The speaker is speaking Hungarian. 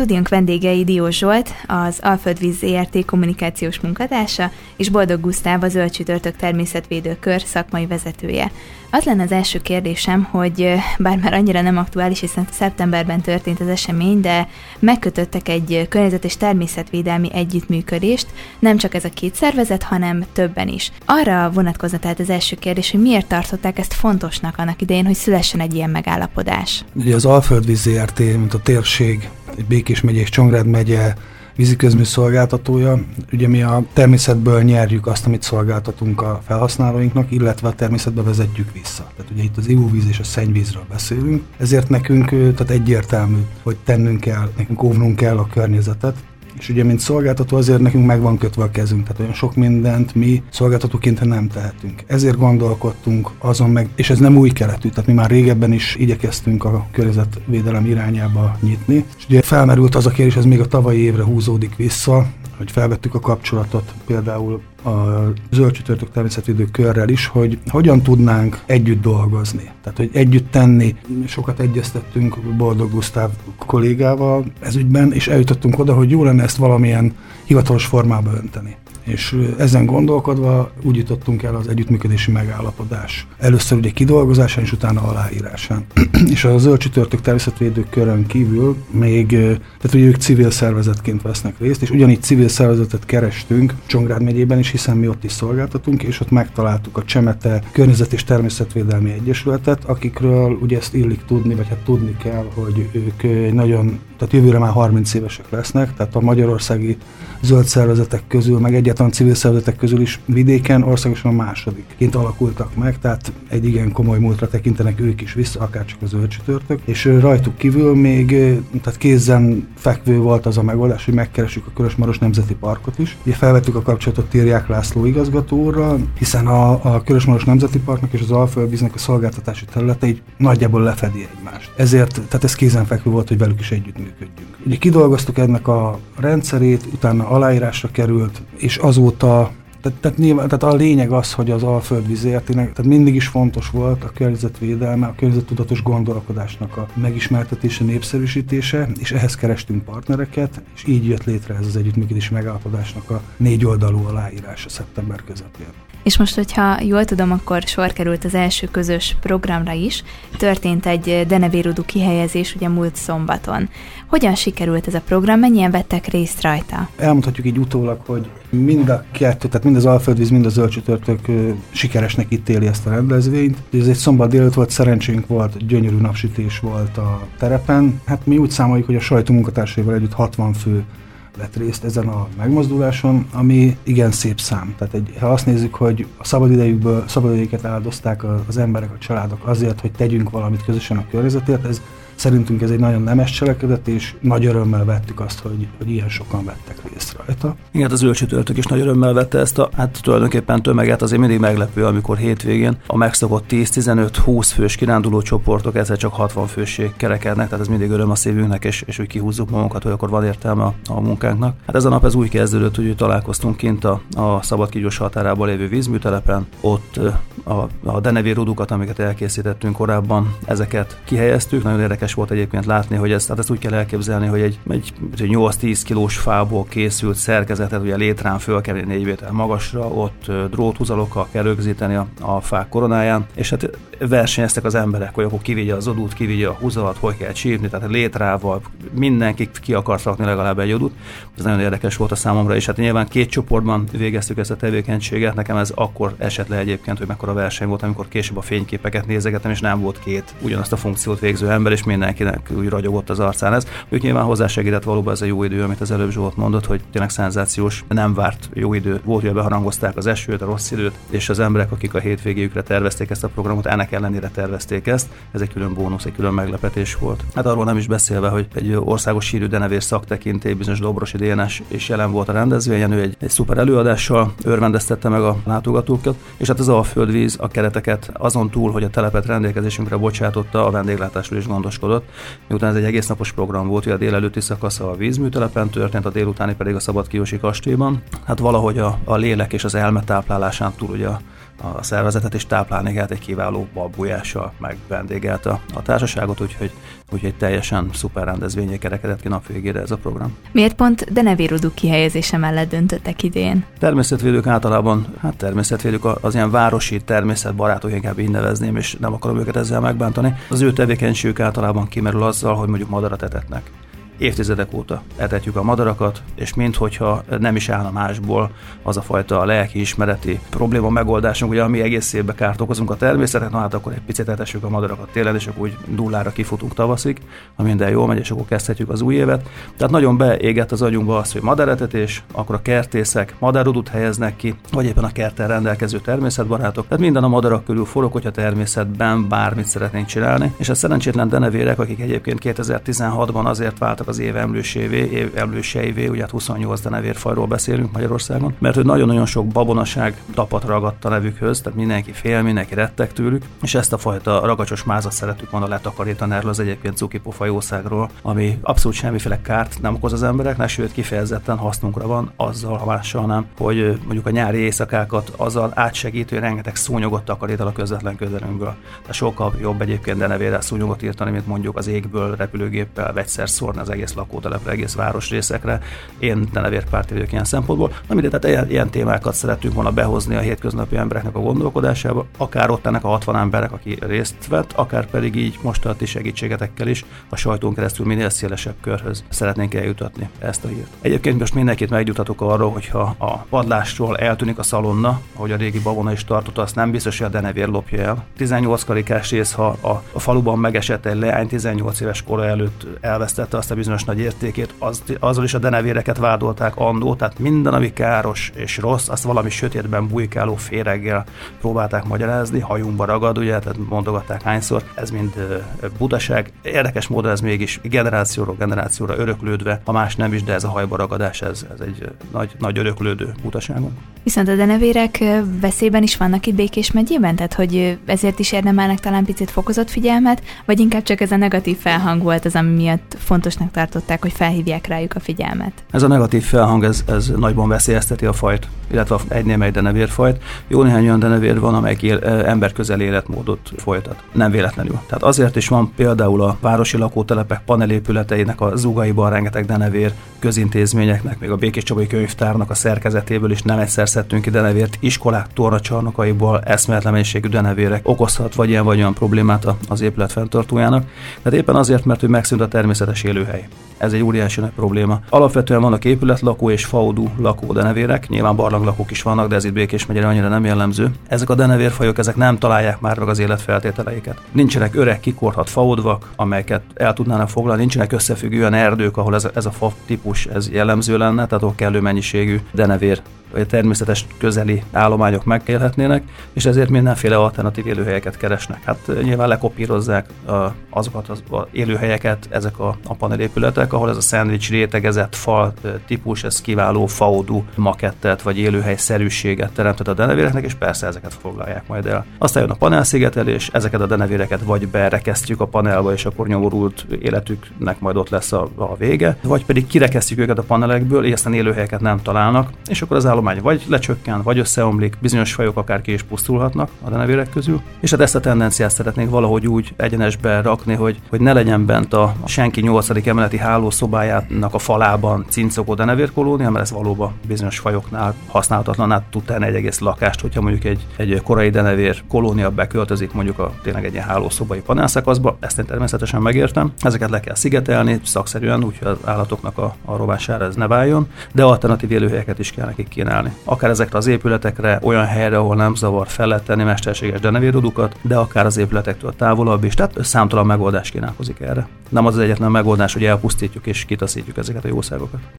Stúdiónk vendégei Diós Zsolt, az Alföldvíz Zrt. Kommunikációs munkatársa, és Boldog Gusztáv, a Zöld Csütörtök Természetvédő Kör szakmai vezetője. Az lenne az első kérdésem, hogy bár már annyira nem aktuális, hiszen szeptemberben történt az esemény, de megkötöttek egy környezet- és természetvédelmi együttműködést, nem csak ez a két szervezet, hanem többen is. Arra vonatkozna tehát az első kérdés, hogy miért tartották ezt fontosnak annak idején, hogy szülessen egy ilyen megállapodás? Ugye az Alföldvíz Zrt., mint a térség, egy Békés megye és Csongrád megye víziközmű szolgáltatója. Ugye mi a természetből nyerjük azt, amit szolgáltatunk a felhasználóinknak, illetve a természetbe vezetjük vissza. Tehát ugye itt az ivóvíz és a szennyvízről beszélünk. Ezért nekünk tehát egyértelmű, hogy tennünk kell, nekünk óvnunk kell a környezetet. És ugye, mint szolgáltató, azért nekünk meg van kötve a kezünk, tehát olyan sok mindent mi szolgáltatóként nem tehetünk. Ezért gondolkodtunk azon meg, és ez nem új keletű, tehát mi már régebben is igyekeztünk a környezetvédelem irányába nyitni. És ugye felmerült az a kérdés, ez még a tavalyi évre húzódik vissza, hogy felvettük a kapcsolatot például a Zöld Csütörtök Természetvédő Körrel is, hogy hogyan tudnánk együtt dolgozni. Tehát, hogy együtt tenni. Sokat egyeztettünk Boldog Gusztáv kollégával ez ügyben, és eljutottunk oda, hogy jó lenne ezt valamilyen hivatalos formába önteni. És ezen gondolkodva úgy jutottunk el az együttműködési megállapodás. Először ugye kidolgozásán, és utána aláírásán. És a Zöld Csütörtök Természetvédő Körön kívül még, tehát ugye ők civil szervezetként vesznek részt, és ugyanígy civil szervezetet kerestünk Csongrád megyében is, hiszen mi ott is szolgáltatunk, és ott megtaláltuk a Csemete Környezet- és Természetvédelmi Egyesületet, akikről ugye ezt illik tudni, vagy hát tudni kell, hogy ők nagyon, tehát jövőre már 30 évesek lesznek, tehát a magyarországi zöld szervezetek közül, meg egyáltalán civil szervezetek közül is vidéken országosan a másodikként alakultak meg, tehát egy igen komoly múltra tekintenek ők is vissza, akárcsak a Zöld Csütörtök, és rajtuk kívül még tehát kézen fekvő volt az a megoldás, hogy megkeressük a Körösmaros Nemzeti Parkot is. Ugye felvettük a kapcsolatot Tirják László igazgatóra, hiszen a Körösmaros Nemzeti Parknak és az Alföldvíznek a szolgáltatási területe így nagyjából lefedi egymást. Ezért, tehát ez kézenfekvő volt, hogy velük is együttműködjünk. Ugye kidolgoztuk ennek a rendszerét, utána aláírásra került, és azóta, tehát a lényeg az, hogy az Alföldvíz Zrt.-nek, tehát mindig is fontos volt a környezetvédelme, a környezettudatos gondolkodásnak a megismertetése, népszerűsítése, és ehhez kerestünk partnereket, és így jött létre ez az együttműködési megállapodásnak a 4 oldalú aláírása szeptember közepén. És most, hogyha jól tudom, akkor sor került az első közös programra is. Történt egy denevérudú kihelyezés ugye múlt szombaton. Hogyan sikerült ez a program, mennyien vettek részt rajta? Elmondhatjuk így utólag, hogy mind a kettő, tehát mind az Alföldvíz, mind a Zöld Csütörtök sikeresnek ítéli ezt a rendezvényt. Ez egy szombat délután volt, szerencsénk volt, gyönyörű napsütés volt a terepen. Hát mi úgy számoljuk, hogy a sajtó munkatársaival együtt 60 fő vett részt ezen a megmozduláson, ami igen szép szám. Tehát ha azt nézzük, hogy a szabadidejüket áldozták az emberek, a családok azért, hogy tegyünk valamit közösen a környezetért, szerintünk ez egy nagyon nemes cselekedet, és nagy örömmel vettük azt, hogy ilyen sokan vettek részt rajta. Igen, a Zöld Csütörtök is nagy örömmel vette ezt a, tulajdonképpen tömeget, azért mindig meglepő, amikor hétvégén a megszokott 10-15-20 fős kiránduló csoportok egyszer csak 60 fősség kerekednek, tehát ez mindig öröm a szívünknek, és úgy kihúzzuk magunkat, hogy akkor van értelme a munkánknak. Hát ez a nap ez úgy kezdődött, hogy találkoztunk kint a Szabadkígyós határában lévő vízműtelepen, ott a denevérudukat, amiket elkészítettünk korábban, ezeket kihelyeztük. Nagyon érdekes volt egyébként látni, hogy ezt úgy kell elképzelni, hogy egy 8-10 kilós fából készült szerkezetet ugye létrán föl kell 4 méter magasra, ott dróthúzalokkal kell rögzíteni a fák koronáján, és hát versenyeztek az emberek, hogy akkor kivigye az odút, kivigye a húzalat, hogy kell csípni, tehát létrával mindenki ki akart rakni legalább egy odút. Ez nagyon érdekes volt a számomra, és hát nyilván 2 csoportban végeztük ezt a tevékenységet. Nekem ez akkor esett le egyébként, hogy mekkora verseny volt, amikor később a fényképeket nézegettem, és nem volt 2 ugyanazt a funkciót végző ember, és mindenkinek úgy ragyogott az arcán ez. Ők nyilván hozzásegített valóban ez a jó idő, amit az előbb Zsolt mondott, hogy tényleg szenzációs, nem várt jó idő volt, hogy beharangozták az esőt, a rossz időt, és az emberek, akik a hétvégéjükre tervezték ezt a programot, ennek ellenére tervezték ezt. Ez egy külön bónusz, egy külön meglepetés volt. Hát arról nem is beszélve, hogy egy országos hírű denevér szaktekintély, bizonyos Dobrosi Dénes is jelen volt a rendezvényen, ő egy szuper előadással örvendeztette meg a látogatókat, és hát az Alföldvíz a kereteket azon túl, hogy a telepet rendelkezésünkre bocsátotta, a vendéglátásról is gondoskodott. Miután ez egy egész napos program volt, hogy a délelőtti szakasza a vízműtelepen történt, a délutáni pedig a Szabadkígyósi kastélyban. Hát valahogy a lélek és az elme táplálásán túl ugye a szervezetet, és táplálni kellett egy kiváló babgulyással, meg vendégelte a társaságot, úgyhogy teljesen szuper rendezvényé kerekedett ki nap végére ez a program. Miért pont denevéruduk kihelyezése mellett döntöttek idén? Természetvédők általában, természetvédők az ilyen városi természetbarátok, inkább így nevezném, és nem akarom őket ezzel megbántani. Az ő tevékenységük általában kimerül azzal, hogy mondjuk madarat etetnek. Évtizedek óta etetjük a madarakat, és minthogyha nem is állna másból az a fajta lelkiismereti probléma megoldásunk, ugye ami egész évben kárt okozunk a természetnek, hát akkor egy picit etessük a madarakat télen, és akkor úgy nullára kifutunk tavaszig, ha minden jól megy, és akkor kezdhetjük az új évet. Tehát nagyon beégett az agyunkba az, hogy madaretetés, akkor a kertészek madárudut helyeznek ki, vagy éppen a kerttel rendelkező természetbarátok. Tehát minden a madarak körül forog, hogyha természetben bármit szeretnénk csinálni, és a szerencsétlen denevérek, akik egyébként 2016-ban azért váltak az év emlőseivé, ugye 28 denevérfajról beszélünk Magyarországon, mert hogy nagyon-nagyon sok babonaság tapadt ragadt a nevükhöz, tehát mindenki fél, mindenki rettek tőlük, és ezt a fajta ragacsos mázat szerettük volna letakarítani erről az egyébként cukipofa jószágról, ami abszolút semmiféle kárt nem okoz az embereknek, sőt kifejezetten hasznunkra van azzal, ha mással nem, hogy mondjuk a nyári éjszakákat azzal átsegítő, hogy rengeteg szúnyogot takarít el a közvetlen közelünkből. Tehát sokkal jobb egyébként denevérrel szúnyogot írtani, mint mondjuk az égből repülőgéppel vegyszer szórni az egész lakótelepre, egész városrészekre. Én denevérpárti vagyok ilyen szempontból. Tehát ilyen témákat szerettünk volna behozni a hétköznapi embereknek a gondolkodásába, akár ott ennek a 60 emberek, aki részt vett, akár pedig így most a ti segítségetekkel is a sajtón keresztül minél szélesebb körhöz szeretnénk eljutatni ezt a hírt. Egyébként most mindenkit megjuttatok arról, hogyha a padlásról eltűnik a szalonna, ahogy a régi babona is tartott, azt nem biztos, hogy a denevér lopja el. 18 karikás rész, ha a faluban megesett egy leány 18 éves kora előtt elvesztette azt a bizonyos nagy értékét, azzal is a denevéreket vádolták annó, tehát minden, ami káros és rossz, azt valami sötétben bujkáló féreggel próbálták magyarázni, hajunkba ragad, ugye, tehát mondogatták hányszor, ez mind butaság. Érdekes módon ez mégis generációról generációra öröklődve, ha más nem is, de ez a hajba ragadás, ez egy nagy öröklődő butaságunk. Viszont a denevérek veszélyben is vannak itt Békés megyében, tehát hogy ezért is érdemelnek talán picit fokozott figyelmet, vagy inkább csak ez a negatív felhang volt az, ami miatt fontosnak tartották, hogy felhívják rájuk a figyelmet. Ez a negatív felhang, ez nagyban veszélyezteti a fajt, illetve egynél megy denevérfajt. Jó néhány olyan denevér van, amelyik emberközeli életmódot folytat. Nem véletlenül. Tehát azért is van például a városi lakótelepek panelépületeinek a zugaiban rengeteg denevér, közintézményeknek, még a Békéscsabai Könyvtárnak a szerkezetéből is nem egyszer szedtünk ki denevért, iskolák tornacsarnokaiból eszméletlen mennyiségű denevérek okozhat vagy ilyen vagy olyan problémát az épület fenntartójának. Tehát éppen azért, mert hogy megszűnt a természetes élőhely. Ez egy óriási nagy probléma. Alapvetően vannak épületlakó és faodú lakó denevérek, nyilván barlanglakók is vannak, de ez itt Békés megyére annyira nem jellemző. Ezek a denevérfajok, ezek nem találják már meg az életfeltételeiket. Nincsenek öreg kikorhat faodvak, amelyeket el tudnának foglalni, nincsenek összefüggően erdők, ahol ez a fa típus ez jellemző lenne, tehát ott kellő mennyiségű denevér vagy természetes közeli állományok megélhetnének, és ezért mindenféle alternatív élőhelyeket keresnek. Hát nyilván lekopírozzák azokat az élőhelyeket, ezek a panelépületek, ahol ez a szendvics rétegezett fal típus, ez kiváló faodú makettet vagy élőhelyszerűséget teremtett a denevéreknek, és persze ezeket foglalják majd el. Aztán jön a panelszigetelés, ezeket a denevéreket vagy berekesztjük a panelba, és akkor nyomorult életüknek majd ott lesz a vége, vagy pedig kirekesztjük őket a panelekből, és aztán élőhelyeket nem találnak, és akkor az állomány vagy lecsökken, vagy összeomlik, bizonyos fajok akár ki is pusztulhatnak a denevérek közül, és hát ezt a tendenciát szeretnénk valahogy úgy egyenesbe rakni, hogy ne legyen bent a senki 8. emeleti hálószobájának a falában cincogó denevérkolónia, mert ez valóban bizonyos fajoknál használhatatlan, tud tenni egy egész lakást, hogyha mondjuk egy korai denevér kolónia beköltözik mondjuk tényleg egy ilyen hálószobai panelszakaszba, ezt én természetesen megértem. Ezeket le kell szigetelni szakszerűen, úgyhogy az állatoknak a rovására ez ne váljon, de alternatív élőhelyeket is kell nekik kínálni. Akár ezekre az épületekre, olyan helyre, ahol nem zavar, fel lehet tenni mesterséges denevérudukat, de akár az épületektől távolabb is, tehát számtalan megoldás kínálkozik erre. Nem az egyetlen megoldás, hogy elpusztítjuk és kitaszítjuk ezeket a jószágokat.